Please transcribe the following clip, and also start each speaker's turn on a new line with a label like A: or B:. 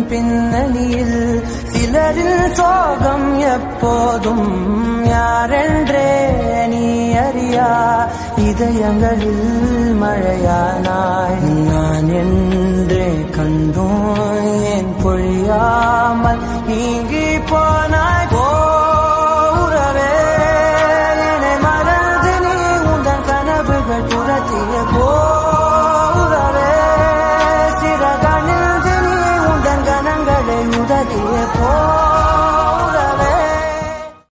A: பின்னணியில் சிலரில் சோகம் எப்போதும் யாரென்றே நீ அறியா இதயங்களில் மழையானாய். நான் என்றே கண்டோம் ஏன் பொழியாமல் நீங்கி போனாய். போரவே என்னை மறந்து நீ உந்தன் கனவுகள் துரத்திய போரவே சிறகணிந்து நீ உந்தன் கணங்களை உதறிய போ